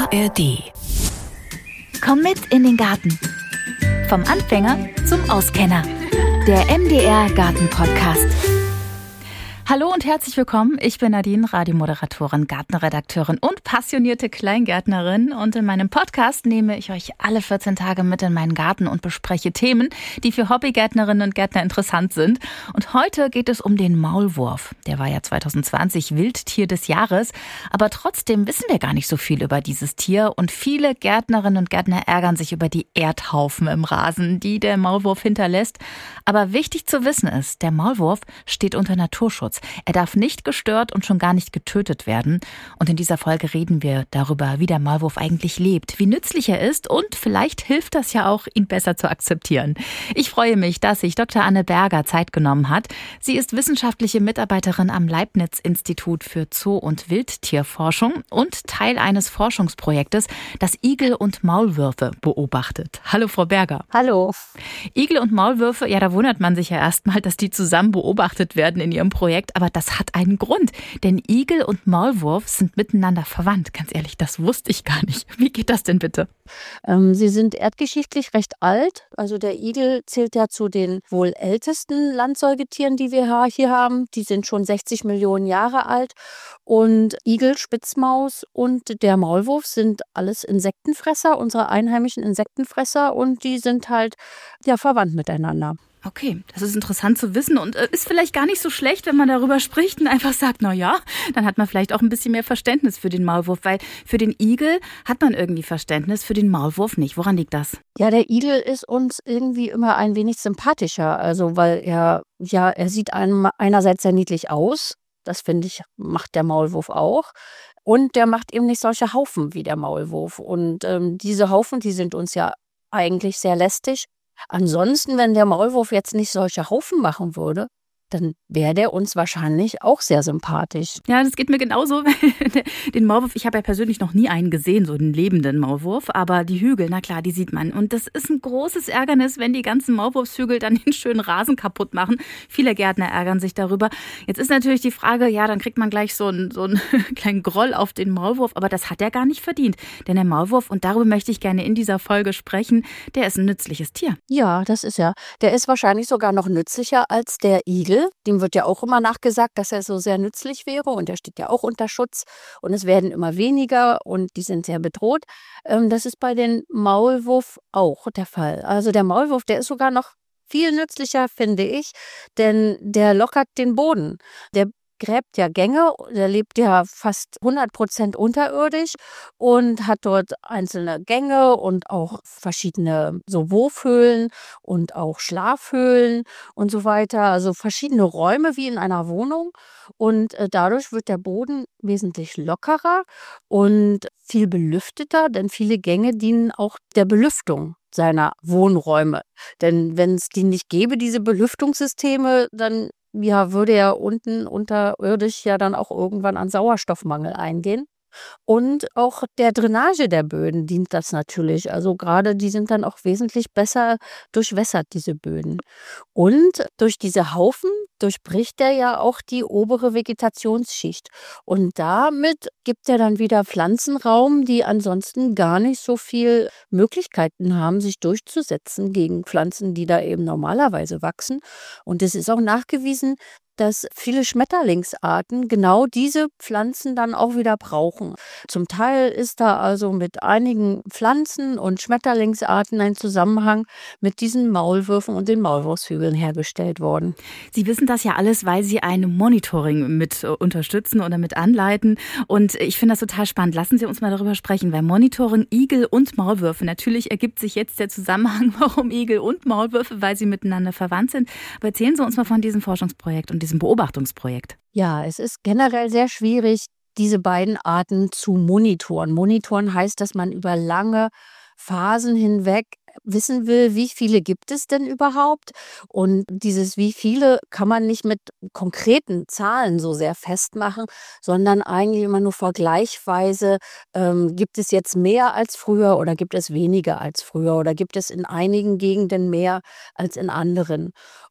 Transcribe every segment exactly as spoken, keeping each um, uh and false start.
A R D. Komm mit in den Garten. Vom Anfänger zum Auskenner. Der M D R Garten Podcast. Hallo und herzlich willkommen. Ich bin Nadine, Radiomoderatorin, Gartenredakteurin und passionierte Kleingärtnerin. Und in meinem Podcast nehme ich euch alle vierzehn Tage mit in meinen Garten und bespreche Themen, die für Hobbygärtnerinnen und Gärtner interessant sind. Und heute geht es um den Maulwurf. Der war ja zwanzig zwanzig Wildtier des Jahres. Aber trotzdem wissen wir gar nicht so viel über dieses Tier. Und viele Gärtnerinnen und Gärtner ärgern sich über die Erdhaufen im Rasen, die der Maulwurf hinterlässt. Aber wichtig zu wissen ist, der Maulwurf steht unter Naturschutz. Er darf nicht gestört und schon gar nicht getötet werden. Und in dieser Folge reden wir darüber, wie der Maulwurf eigentlich lebt, wie nützlich er ist und vielleicht hilft das ja auch, ihn besser zu akzeptieren. Ich freue mich, dass sich Doktor Anne Berger Zeit genommen hat. Sie ist wissenschaftliche Mitarbeiterin am Leibniz-Institut für Zoo- und Wildtierforschung und Teil eines Forschungsprojektes, das Igel und Maulwürfe beobachtet. Hallo, Frau Berger. Hallo. Igel und Maulwürfe, ja, da wundert man sich ja erstmal, dass die zusammen beobachtet werden in ihrem Projekt. Aber das hat einen Grund, denn Igel und Maulwurf sind miteinander verwandt. Ganz ehrlich, das wusste ich gar nicht. Wie geht das denn bitte? Ähm, sie sind erdgeschichtlich recht alt. Also der Igel zählt ja zu den wohl ältesten Landsäugetieren, die wir hier haben. Die sind schon sechzig Millionen Jahre alt. Und Igel, Spitzmaus und der Maulwurf sind alles Insektenfresser, unsere einheimischen Insektenfresser. Und die sind halt ja verwandt miteinander. Okay, das ist interessant zu wissen und äh, ist vielleicht gar nicht so schlecht, wenn man darüber spricht und einfach sagt, na ja, dann hat man vielleicht auch ein bisschen mehr Verständnis für den Maulwurf, weil für den Igel hat man irgendwie Verständnis, für den Maulwurf nicht. Woran liegt das? Ja, der Igel ist uns irgendwie immer ein wenig sympathischer, also weil er, ja, er sieht einem einerseits sehr niedlich aus, das finde ich, macht der Maulwurf auch. Und der macht eben nicht solche Haufen wie der Maulwurf. Und ähm, diese Haufen, die sind uns ja eigentlich sehr lästig. Ansonsten, wenn der Maulwurf jetzt nicht solche Haufen machen würde, dann wäre der uns wahrscheinlich auch sehr sympathisch. Ja, das geht mir genauso. Den Maulwurf, ich habe ja persönlich noch nie einen gesehen, so einen lebenden Maulwurf. Aber die Hügel, na klar, die sieht man. Und das ist ein großes Ärgernis, wenn die ganzen Maulwurfshügel dann den schönen Rasen kaputt machen. Viele Gärtner ärgern sich darüber. Jetzt ist natürlich die Frage, ja, dann kriegt man gleich so einen, so einen kleinen Groll auf den Maulwurf. Aber das hat er gar nicht verdient. Denn der Maulwurf, und darüber möchte ich gerne in dieser Folge sprechen, der ist ein nützliches Tier. Ja, das ist er. Der ist wahrscheinlich sogar noch nützlicher als der Igel. Dem wird ja auch immer nachgesagt, dass er so sehr nützlich wäre und er steht ja auch unter Schutz und es werden immer weniger und die sind sehr bedroht. Das ist bei den Maulwurf auch der Fall. Also der Maulwurf, der ist sogar noch viel nützlicher, finde ich, denn der lockert den Boden. Der gräbt ja Gänge, der lebt ja fast hundert Prozent unterirdisch und hat dort einzelne Gänge und auch verschiedene so Wurfhöhlen und auch Schlafhöhlen und so weiter. Also verschiedene Räume wie in einer Wohnung und äh, dadurch wird der Boden wesentlich lockerer und viel belüfteter, denn viele Gänge dienen auch der Belüftung seiner Wohnräume. Denn wenn es die nicht gäbe, diese Belüftungssysteme, dann ja, würde er unten unterirdisch ja dann auch irgendwann an Sauerstoffmangel eingehen. Und auch der Drainage der Böden dient das natürlich. Also gerade die sind dann auch wesentlich besser durchwässert, diese Böden. Und durch diese Haufen durchbricht er ja auch die obere Vegetationsschicht. Und damit gibt er dann wieder Pflanzenraum, die ansonsten gar nicht so viel Möglichkeiten haben, sich durchzusetzen gegen Pflanzen, die da eben normalerweise wachsen. Und es ist auch nachgewiesen, dass viele Schmetterlingsarten genau diese Pflanzen dann auch wieder brauchen. Zum Teil ist da also mit einigen Pflanzen und Schmetterlingsarten ein Zusammenhang mit diesen Maulwürfen und den Maulwurfshügeln hergestellt worden. Sie wissen das ja alles, weil Sie ein Monitoring mit unterstützen oder mit anleiten. Und ich finde das total spannend. Lassen Sie uns mal darüber sprechen, weil Monitoring Igel und Maulwürfe, natürlich ergibt sich jetzt der Zusammenhang, warum Igel und Maulwürfe, weil sie miteinander verwandt sind. Aber erzählen Sie uns mal von diesem Forschungsprojekt und diesem Beobachtungsprojekt. Ja, es ist generell sehr schwierig, diese beiden Arten zu monitoren. Monitoren heißt, dass man über lange Phasen hinweg wissen will, wie viele gibt es denn überhaupt? Und dieses wie viele kann man nicht mit konkreten Zahlen so sehr festmachen, sondern eigentlich immer nur vergleichsweise, ähm, gibt es jetzt mehr als früher oder gibt es weniger als früher oder gibt es in einigen Gegenden mehr als in anderen.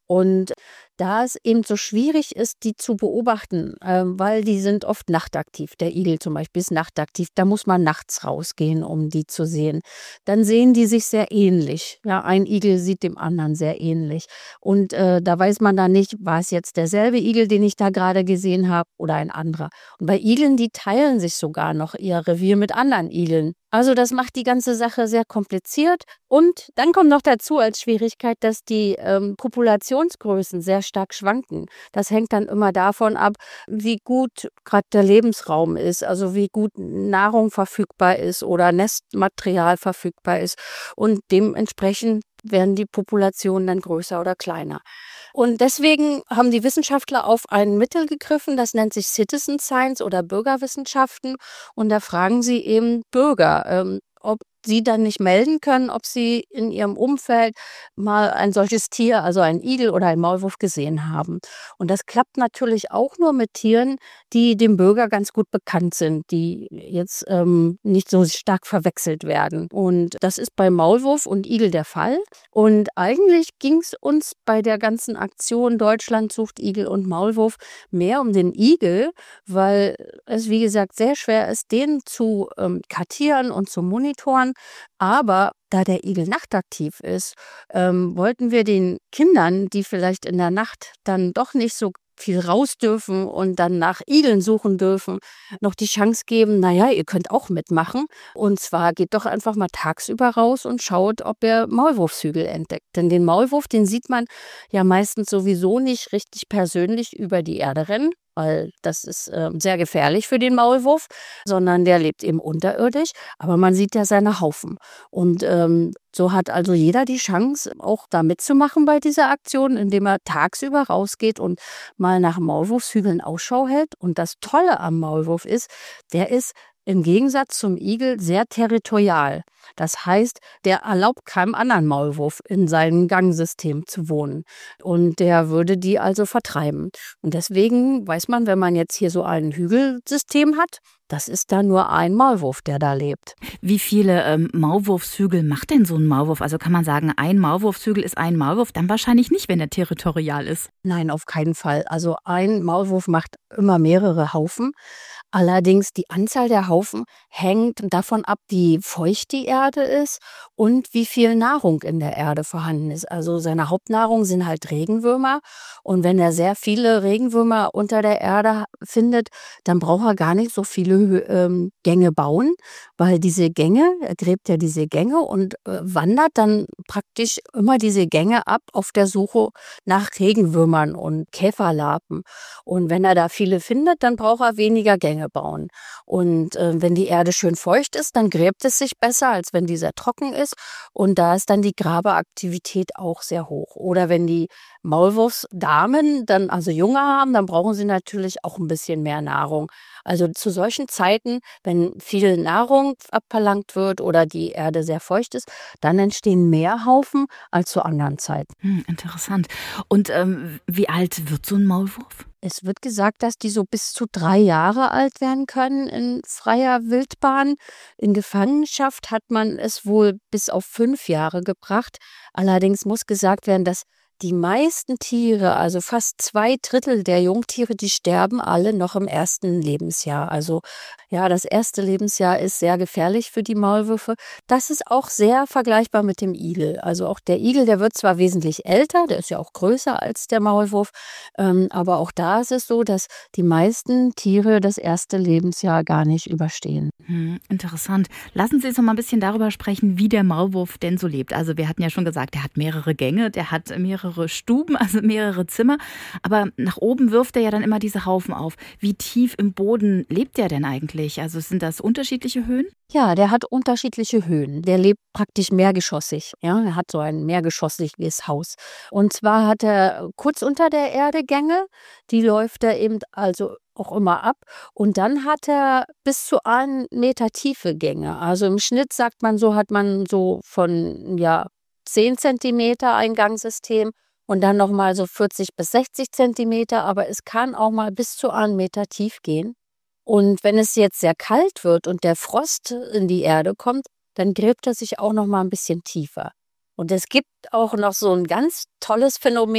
Und da es eben so schwierig ist, die zu beobachten, ähm, weil die sind oft nachtaktiv. Der Igel zum Beispiel ist nachtaktiv. Da muss man nachts rausgehen, um die zu sehen. Dann sehen die sich sehr ähnlich. Ja, ein Igel sieht dem anderen sehr ähnlich. Und äh, da weiß man dann nicht, war es jetzt derselbe Igel, den ich da gerade gesehen habe, oder ein anderer. Und bei Igeln, die teilen sich sogar noch ihr Revier mit anderen Igeln. Also das macht die ganze Sache sehr kompliziert. Und dann kommt noch dazu als Schwierigkeit, dass die ähm, Populationsgrößen sehr stark schwanken. Das hängt dann immer davon ab, wie gut gerade der Lebensraum ist, also wie gut Nahrung verfügbar ist oder Nestmaterial verfügbar ist. Und dementsprechend werden die Populationen dann größer oder kleiner. Und deswegen haben die Wissenschaftler auf ein Mittel gegriffen, das nennt sich Citizen Science oder Bürgerwissenschaften. Und da fragen sie eben Bürger, ähm, ob sie dann nicht melden können, ob sie in ihrem Umfeld mal ein solches Tier, also ein Igel oder ein Maulwurf gesehen haben. Und das klappt natürlich auch nur mit Tieren, die dem Bürger ganz gut bekannt sind, die jetzt ähm, nicht so stark verwechselt werden. Und das ist bei Maulwurf und Igel der Fall. Und eigentlich ging es uns bei der ganzen Aktion Deutschland sucht Igel und Maulwurf mehr um den Igel, weil es, wie gesagt, sehr schwer ist, den zu ähm, kartieren und zu monitoren. Aber da der Igel nachtaktiv ist, ähm, wollten wir den Kindern, die vielleicht in der Nacht dann doch nicht so viel raus dürfen und dann nach Igeln suchen dürfen, noch die Chance geben, naja, ihr könnt auch mitmachen. Und zwar geht doch einfach mal tagsüber raus und schaut, ob ihr Maulwurfshügel entdeckt. Denn den Maulwurf, den sieht man ja meistens sowieso nicht richtig persönlich über die Erde rennen, weil das ist äh, sehr gefährlich für den Maulwurf, sondern der lebt eben unterirdisch. Aber man sieht ja seine Haufen. Und ähm, so hat also jeder die Chance, auch da mitzumachen bei dieser Aktion, indem er tagsüber rausgeht und mal nach Maulwurfshügeln Ausschau hält. Und das Tolle am Maulwurf ist, der ist im Gegensatz zum Igel sehr territorial. Das heißt, der erlaubt keinem anderen Maulwurf in seinem Gangsystem zu wohnen. Und der würde die also vertreiben. Und deswegen weiß man, wenn man jetzt hier so ein Hügelsystem hat, das ist da nur ein Maulwurf, der da lebt. Wie viele ähm, Maulwurfshügel macht denn so ein Maulwurf? Also kann man sagen, ein Maulwurfshügel ist ein Maulwurf? Dann wahrscheinlich nicht, wenn er territorial ist. Nein, auf keinen Fall. Also ein Maulwurf macht immer mehrere Haufen. Allerdings die Anzahl der Haufen hängt davon ab, wie feucht die Erde ist und wie viel Nahrung in der Erde vorhanden ist. Also seine Hauptnahrung sind halt Regenwürmer. Und wenn er sehr viele Regenwürmer unter der Erde findet, dann braucht er gar nicht so viele ähm, Gänge bauen, weil diese Gänge, er gräbt ja diese Gänge und äh, wandert dann praktisch immer diese Gänge ab auf der Suche nach Regenwürmern und Käferlarven. Und wenn er da viele findet, dann braucht er weniger Gänge bauen. Und äh, wenn die Erde schön feucht ist, dann gräbt es sich besser, als wenn die sehr trocken ist. Und da ist dann die Grabeaktivität auch sehr hoch. Oder wenn die Maulwurfsdamen dann also Junge haben, dann brauchen sie natürlich auch ein bisschen mehr Nahrung. Also zu solchen Zeiten, wenn viel Nahrung abverlangt wird oder die Erde sehr feucht ist, dann entstehen mehr Haufen als zu anderen Zeiten. Hm, interessant. Und ähm, wie alt wird so ein Maulwurf? Es wird gesagt, dass die so bis zu drei Jahre alt werden können in freier Wildbahn. In Gefangenschaft hat man es wohl bis auf fünf Jahre gebracht. Allerdings muss gesagt werden, dass die meisten Tiere, also fast zwei Drittel der Jungtiere, die sterben alle noch im ersten Lebensjahr. Also ja, das erste Lebensjahr ist sehr gefährlich für die Maulwürfe. Das ist auch sehr vergleichbar mit dem Igel. Also auch der Igel, der wird zwar wesentlich älter, der ist ja auch größer als der Maulwurf, ähm, aber auch da ist es so, dass die meisten Tiere das erste Lebensjahr gar nicht überstehen. Hm, interessant. Lassen Sie uns noch mal ein bisschen darüber sprechen, wie der Maulwurf denn so lebt. Also wir hatten ja schon gesagt, der hat mehrere Gänge, der hat mehrere Stuben, also mehrere Zimmer. Aber nach oben wirft er ja dann immer diese Haufen auf. Wie tief im Boden lebt der denn eigentlich? Also sind das unterschiedliche Höhen? Ja, der hat unterschiedliche Höhen. Der lebt praktisch mehrgeschossig. Ja, er hat so ein mehrgeschossiges Haus. Und zwar hat er kurz unter der Erde Gänge, die läuft er eben also auch immer ab. Und dann hat er bis zu einen Meter tiefe Gänge. Also im Schnitt sagt man so, hat man so von ja zehn Zentimeter Eingangssystem und dann nochmal so vierzig bis sechzig Zentimeter, aber es kann auch mal bis zu einen Meter tief gehen. Und wenn es jetzt sehr kalt wird und der Frost in die Erde kommt, dann gräbt er sich auch noch mal ein bisschen tiefer. Und es gibt auch noch so ein ganz tolles Phänomen,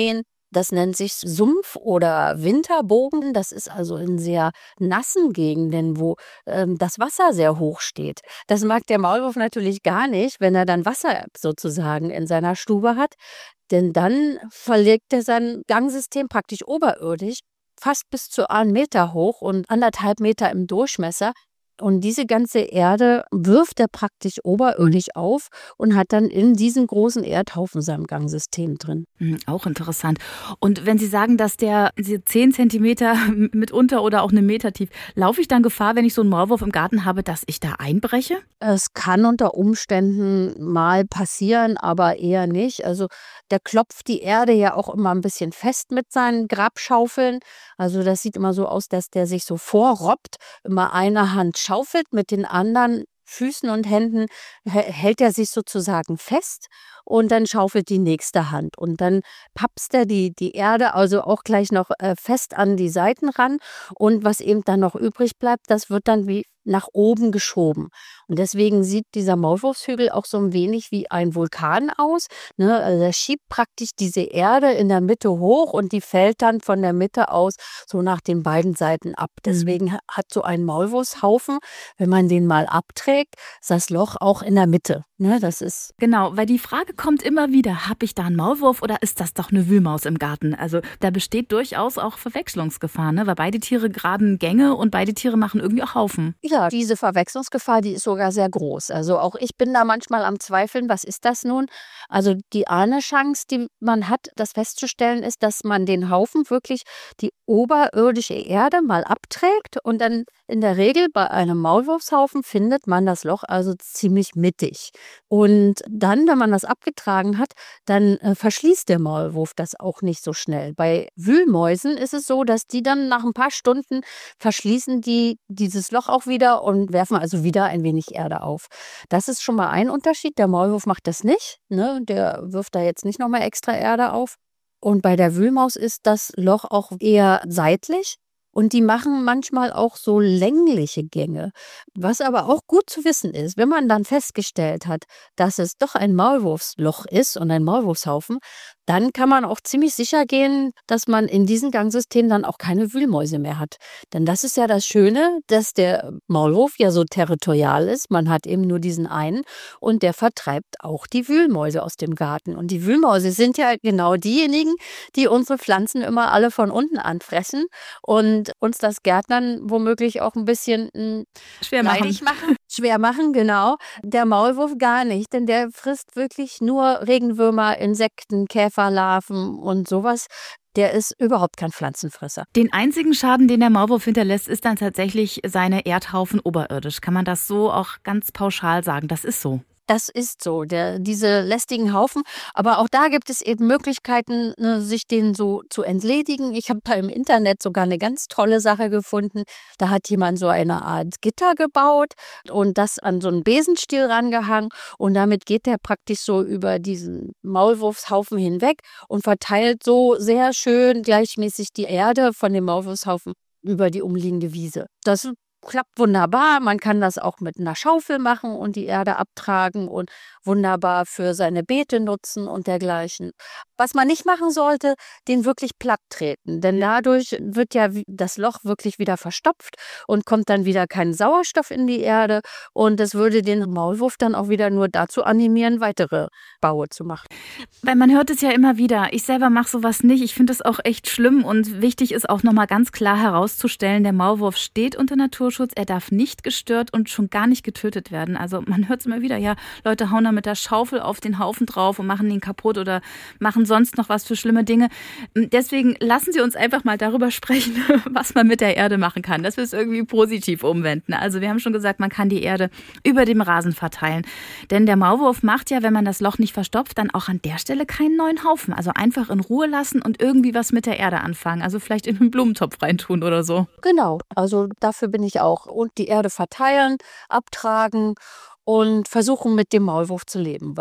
Das nennt sich Sumpf- oder Winterbogen. Das ist also in sehr nassen Gegenden, wo ähm, das Wasser sehr hoch steht. Das mag der Maulwurf natürlich gar nicht, wenn er dann Wasser sozusagen in seiner Stube hat. Denn dann verlegt er sein Gangsystem praktisch oberirdisch, fast bis zu einen Meter hoch und anderthalb Meter im Durchmesser. Und diese ganze Erde wirft er praktisch oberirdisch auf und hat dann in diesen großen Erdhaufen sein Gangsystem drin. Hm, auch interessant. Und wenn Sie sagen, dass der diese zehn Zentimeter mitunter oder auch einen Meter tief, laufe ich dann Gefahr, wenn ich so einen Maulwurf im Garten habe, dass ich da einbreche? Es kann unter Umständen mal passieren, aber eher nicht. Also der klopft die Erde ja auch immer ein bisschen fest mit seinen Grabschaufeln. Also das sieht immer so aus, dass der sich so vorrobbt, immer eine Hand schaufelt, mit den anderen Füßen und Händen hält er sich sozusagen fest und dann schaufelt die nächste Hand. Und dann papst er die, die Erde also auch gleich noch äh, fest an die Seiten ran. Und was eben dann noch übrig bleibt, das wird dann wie nach oben geschoben. Und deswegen sieht dieser Maulwurfshügel auch so ein wenig wie ein Vulkan aus. Ne? Also er schiebt praktisch diese Erde in der Mitte hoch und die fällt dann von der Mitte aus so nach den beiden Seiten ab. Deswegen mhm. hat so ein Maulwurfshaufen, wenn man den mal abträgt, das Loch auch in der Mitte. Ne? Das ist genau, weil die Frage kommt immer wieder, habe ich da einen Maulwurf oder ist das doch eine Wühlmaus im Garten? Also da besteht durchaus auch Verwechslungsgefahr, ne? Weil beide Tiere graben Gänge und beide Tiere machen irgendwie auch Haufen. Ja, diese Verwechslungsgefahr, die ist sogar sehr groß. Also auch ich bin da manchmal am Zweifeln, was ist das nun? Also die eine Chance, die man hat, das festzustellen, ist, dass man den Haufen wirklich die oberirdische Erde mal abträgt und dann in der Regel bei einem Maulwurfshaufen findet man das Loch also ziemlich mittig. Und dann, wenn man das abgetragen hat, dann äh, verschließt der Maulwurf das auch nicht so schnell. Bei Wühlmäusen ist es so, dass die dann nach ein paar Stunden verschließen die dieses Loch auch wieder und werfen also wieder ein wenig Erde auf. Das ist schon mal ein Unterschied. Der Maulwurf macht das nicht. Ne? Der wirft da jetzt nicht nochmal extra Erde auf. Und bei der Wühlmaus ist das Loch auch eher seitlich. Und die machen manchmal auch so längliche Gänge. Was aber auch gut zu wissen ist, wenn man dann festgestellt hat, dass es doch ein Maulwurfsloch ist und ein Maulwurfshaufen, dann kann man auch ziemlich sicher gehen, dass man in diesem Gangsystem dann auch keine Wühlmäuse mehr hat. Denn das ist ja das Schöne, dass der Maulwurf ja so territorial ist. Man hat eben nur diesen einen und der vertreibt auch die Wühlmäuse aus dem Garten. Und die Wühlmäuse sind ja genau diejenigen, die unsere Pflanzen immer alle von unten anfressen und uns das Gärtnern womöglich auch ein bisschen mh, schwer machen. machen. Schwer machen, genau. Der Maulwurf gar nicht, denn der frisst wirklich nur Regenwürmer, Insekten, Käferlarven und sowas. Der ist überhaupt kein Pflanzenfresser. Den einzigen Schaden, den der Maulwurf hinterlässt, ist dann tatsächlich seine Erdhaufen oberirdisch. Kann man das so auch ganz pauschal sagen? Das ist so. Das ist so, der, diese lästigen Haufen. Aber auch da gibt es eben Möglichkeiten, ne, sich denen so zu entledigen. Ich habe da im Internet sogar eine ganz tolle Sache gefunden. Da hat jemand so eine Art Gitter gebaut und das an so einen Besenstiel rangehangen. Und damit geht der praktisch so über diesen Maulwurfshaufen hinweg und verteilt so sehr schön gleichmäßig die Erde von dem Maulwurfshaufen über die umliegende Wiese. Das klappt wunderbar. Man kann das auch mit einer Schaufel machen und die Erde abtragen und wunderbar für seine Beete nutzen und dergleichen. Was man nicht machen sollte, den wirklich platt treten, denn dadurch wird ja das Loch wirklich wieder verstopft und kommt dann wieder kein Sauerstoff in die Erde und das würde den Maulwurf dann auch wieder nur dazu animieren, weitere Baue zu machen. Weil man hört es ja immer wieder, ich selber mache sowas nicht, ich finde das auch echt schlimm und wichtig ist auch nochmal ganz klar herauszustellen, der Maulwurf steht unter Naturschutz, er darf nicht gestört und schon gar nicht getötet werden. Also man hört es immer wieder, ja, Leute hauen da mit der Schaufel auf den Haufen drauf und machen ihn kaputt oder machen sonst noch was für schlimme Dinge. Deswegen lassen Sie uns einfach mal darüber sprechen, was man mit der Erde machen kann, dass wir es irgendwie positiv umwenden. Also wir haben schon gesagt, man kann die Erde über dem Rasen verteilen. Denn der Maulwurf macht ja, wenn man das Loch nicht verstopft, dann auch an der Stelle keinen neuen Haufen. Also einfach in Ruhe lassen und irgendwie was mit der Erde anfangen. Also vielleicht in einen Blumentopf reintun oder so. Genau, also dafür bin ich auch. Und die Erde verteilen, abtragen und versuchen mit dem Maulwurf zu leben, weil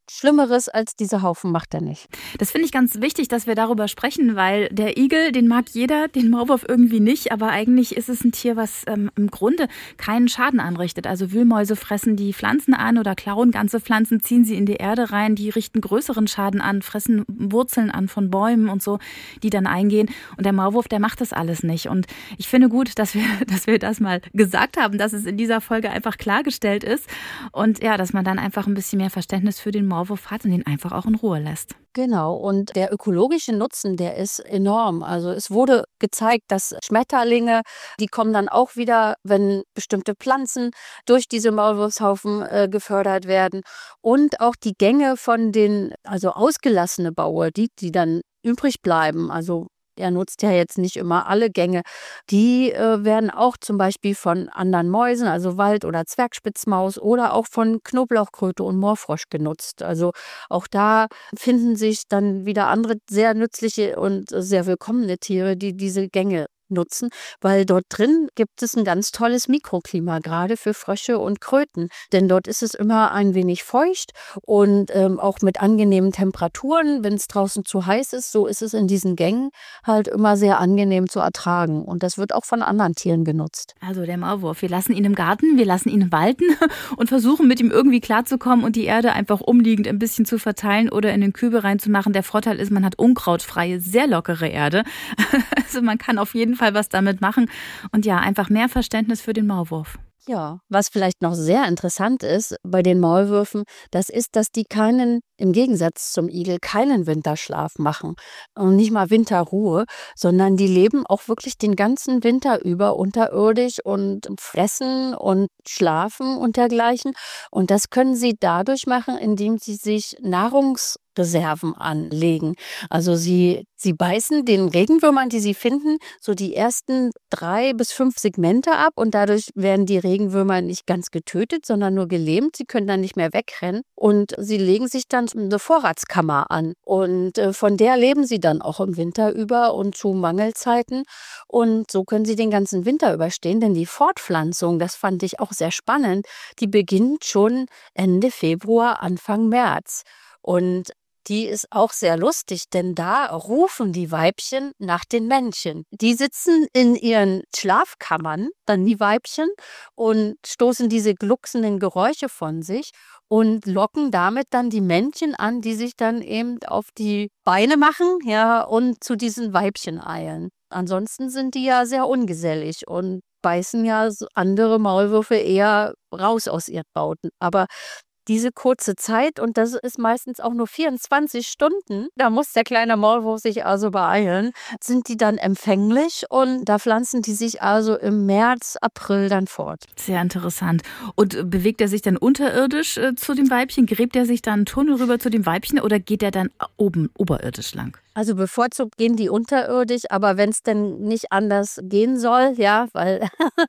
Schlimmeres als diese Haufen macht er nicht. Das finde ich ganz wichtig, dass wir darüber sprechen, weil der Igel, den mag jeder, den Maulwurf irgendwie nicht, aber eigentlich ist es ein Tier, was ähm, im Grunde keinen Schaden anrichtet. Also Wühlmäuse fressen die Pflanzen an oder klauen ganze Pflanzen, ziehen sie in die Erde rein, die richten größeren Schaden an, fressen Wurzeln an von Bäumen und so, die dann eingehen. Und der Maulwurf, der macht das alles nicht. Und ich finde gut, dass wir, dass wir das mal gesagt haben, dass es in dieser Folge einfach klargestellt ist und ja, dass man dann einfach ein bisschen mehr Verständnis für den Maulwurf hat und ihn einfach auch in Ruhe lässt. Genau, und der ökologische Nutzen, der ist enorm. Also es wurde gezeigt, dass Schmetterlinge, die kommen dann auch wieder, wenn bestimmte Pflanzen durch diese Maulwurfshaufen äh, gefördert werden. Und auch die Gänge von den, also ausgelassene Baue, die, die dann übrig bleiben, also er nutzt ja jetzt nicht immer alle Gänge. Die äh, werden auch zum Beispiel von anderen Mäusen, also Wald- oder Zwergspitzmaus oder auch von Knoblauchkröte und Moorfrosch genutzt. Also auch da finden sich dann wieder andere sehr nützliche und sehr willkommene Tiere, die diese Gänge nutzen, weil dort drin gibt es ein ganz tolles Mikroklima, gerade für Frösche und Kröten. Denn dort ist es immer ein wenig feucht und ähm, auch mit angenehmen Temperaturen. Wenn es draußen zu heiß ist, so ist es in diesen Gängen halt immer sehr angenehm zu ertragen. Und das wird auch von anderen Tieren genutzt. Also der Maulwurf, wir lassen ihn im Garten, wir lassen ihn walten und versuchen mit ihm irgendwie klarzukommen und die Erde einfach umliegend ein bisschen zu verteilen oder in den Kübel reinzumachen. Der Vorteil ist, man hat unkrautfreie, sehr lockere Erde. Also man kann auf jeden Fall was damit machen und ja, einfach mehr Verständnis für den Maulwurf. Ja, was vielleicht noch sehr interessant ist bei den Maulwürfen, das ist, dass die keinen, im Gegensatz zum Igel, keinen Winterschlaf machen und nicht mal Winterruhe, sondern die leben auch wirklich den ganzen Winter über unterirdisch und fressen und schlafen und dergleichen. Und das können sie dadurch machen, indem sie sich Nahrungsreserven anlegen. Also sie, sie beißen den Regenwürmern, die sie finden, so die ersten drei bis fünf Segmente ab und dadurch werden die Regenwürmer nicht ganz getötet, sondern nur gelähmt. Sie können dann nicht mehr wegrennen und sie legen sich dann eine Vorratskammer an und äh, von der leben sie dann auch im Winter über und zu Mangelzeiten und so können sie den ganzen Winter überstehen, denn die Fortpflanzung, das fand ich auch sehr spannend, die beginnt schon Ende Februar, Anfang März. Und die ist auch sehr lustig, denn da rufen die Weibchen nach den Männchen. Die sitzen in ihren Schlafkammern, dann die Weibchen, und stoßen diese glucksenden Geräusche von sich und locken damit dann die Männchen an, die sich dann eben auf die Beine machen, ja, und zu diesen Weibchen eilen. Ansonsten sind die ja sehr ungesellig und beißen ja andere Maulwürfe eher raus aus ihren Bauten. Aber diese kurze Zeit, und das ist meistens auch nur vierundzwanzig Stunden, da muss der kleine Maulwurf sich also beeilen, sind die dann empfänglich und da pflanzen die sich also im März, April dann fort. Sehr interessant. Und bewegt er sich dann unterirdisch äh, zu dem Weibchen? Gräbt er sich dann einen Tunnel rüber zu dem Weibchen oder geht er dann oben oberirdisch lang? Also bevorzugt gehen die unterirdisch, aber wenn es denn nicht anders gehen soll, ja, weil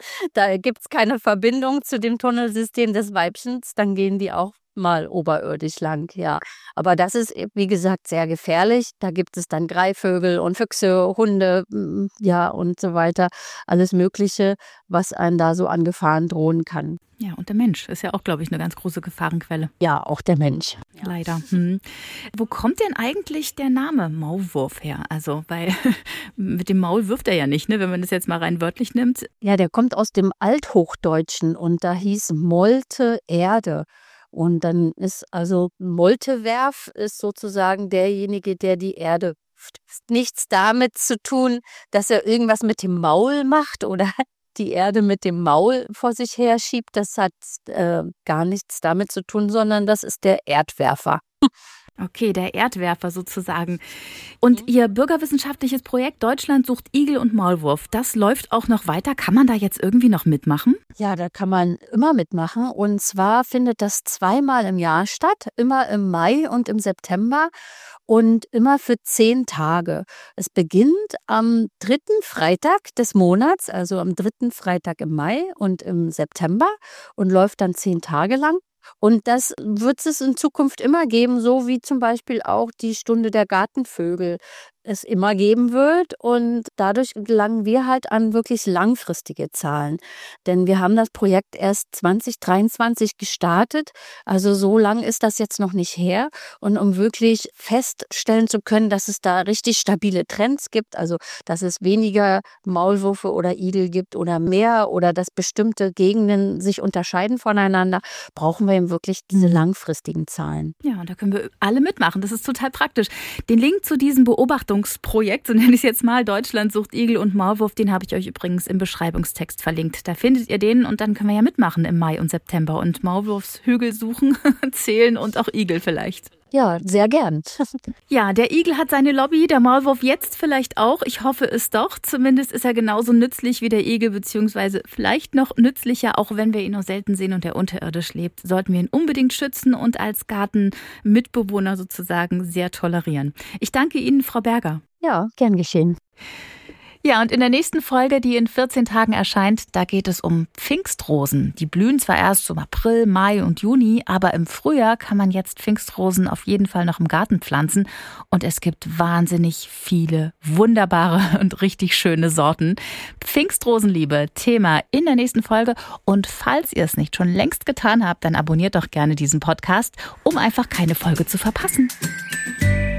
da gibt es keine Verbindung zu dem Tunnelsystem des Weibchens, dann gehen die auch mal oberirdisch lang, ja. Aber das ist, wie gesagt, sehr gefährlich. Da gibt es dann Greifvögel und Füchse, Hunde, ja, und so weiter. Alles Mögliche, was einem da so an Gefahren drohen kann. Ja, und der Mensch ist ja auch, glaube ich, eine ganz große Gefahrenquelle. Ja, auch der Mensch. Ja. Leider. Hm. Wo kommt denn eigentlich der Name Maulwurf her? Also, weil mit dem Maul wirft er ja nicht, ne, wenn man das jetzt mal rein wörtlich nimmt. Ja, der kommt aus dem Althochdeutschen und da hieß Molte Erde. Und dann ist also Moltewerf ist sozusagen derjenige, der die Erde wirft. Nichts damit zu tun, dass er irgendwas mit dem Maul macht oder die Erde mit dem Maul vor sich her schiebt. Das hat äh, gar nichts damit zu tun, sondern das ist der Erdwerfer. Okay, der Erdwerfer sozusagen. Und Ihr bürgerwissenschaftliches Projekt Deutschland sucht Igel und Maulwurf, das läuft auch noch weiter. Kann man da jetzt irgendwie noch mitmachen? Ja, da kann man immer mitmachen. Und zwar findet das zweimal im Jahr statt, immer im Mai und im September und immer für zehn Tage. Es beginnt am dritten Freitag des Monats, also am dritten Freitag im Mai und im September und läuft dann zehn Tage lang. Und das wird es in Zukunft immer geben, so wie zum Beispiel auch die Stunde der Gartenvögel. es immer geben wird. Und dadurch gelangen wir halt an wirklich langfristige Zahlen. Denn wir haben das Projekt erst zwanzig dreiundzwanzig gestartet. Also so lang ist das jetzt noch nicht her. Und um wirklich feststellen zu können, dass es da richtig stabile Trends gibt, also dass es weniger Maulwürfe oder Igel gibt oder mehr oder dass bestimmte Gegenden sich unterscheiden voneinander, brauchen wir eben wirklich diese langfristigen Zahlen. Ja, und da können wir alle mitmachen. Das ist total praktisch. Den Link zu diesem Beobachtungsprojekt, so nenne ich es jetzt mal, Deutschland sucht Igel und Maulwurf, den habe ich euch übrigens im Beschreibungstext verlinkt. Da findet ihr den und dann können wir ja mitmachen im Mai und September und Maulwurfshügel suchen, zählen und auch Igel vielleicht. Ja, sehr gern. Ja, der Igel hat seine Lobby, der Maulwurf jetzt vielleicht auch. Ich hoffe es doch. Zumindest ist er genauso nützlich wie der Igel, beziehungsweise vielleicht noch nützlicher, auch wenn wir ihn nur selten sehen und er unterirdisch lebt. Sollten wir ihn unbedingt schützen und als Gartenmitbewohner sozusagen sehr tolerieren. Ich danke Ihnen, Frau Berger. Ja, gern geschehen. Ja, und in der nächsten Folge, die in vierzehn Tagen erscheint, da geht es um Pfingstrosen. Die blühen zwar erst im April, Mai und Juni, aber im Frühjahr kann man jetzt Pfingstrosen auf jeden Fall noch im Garten pflanzen. Und es gibt wahnsinnig viele wunderbare und richtig schöne Sorten. Pfingstrosenliebe, Thema in der nächsten Folge. Und falls ihr es nicht schon längst getan habt, dann abonniert doch gerne diesen Podcast, um einfach keine Folge zu verpassen.